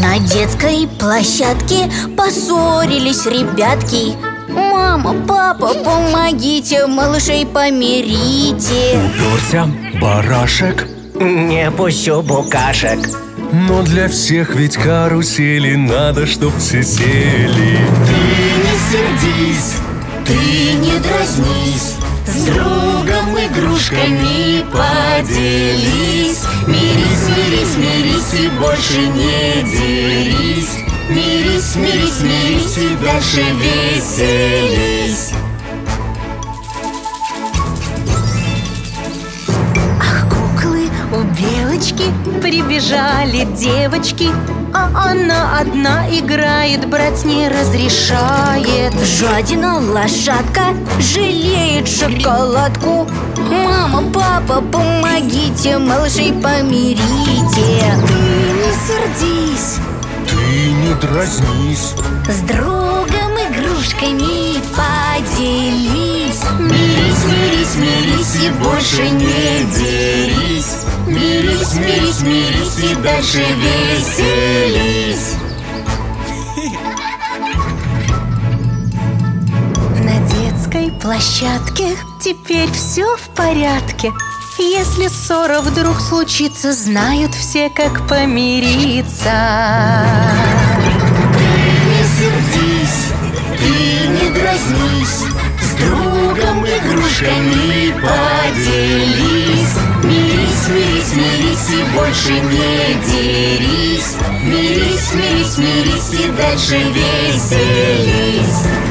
На детской площадке поссорились ребятки. Мама, папа, помогите, малышей помирите. Уперся барашек, не пущу букашек. но для всех ведь карусели надо, чтоб все сели. Ты не сердись, ты не дразнись, с другом игрушками поделись. Мирись, мирись, мирись и больше не дерись. Мирись, мирись, мирись и дальше веселись. Ах, куклы у белочки прибежали девочки, а она одна играет, брать не разрешает. Жадина лошадка жалеет шоколадку. Мама, папа, помогите, малышей помирите. Ты не сердись, Ты не дразнись, с другом игрушками поделись. Мирись, мирись, мирись и больше не дерись. Мирись, мирись, мирись и дальше веселись. На детской площадке теперь все в порядке. Если ссора вдруг случится, знают все, как помириться. Не сердись, ты не дразнись, с другом игрушками поделись. Мирись, мирись, мирись и больше не дерись. Мирись, мирись, мирись и дальше веселись.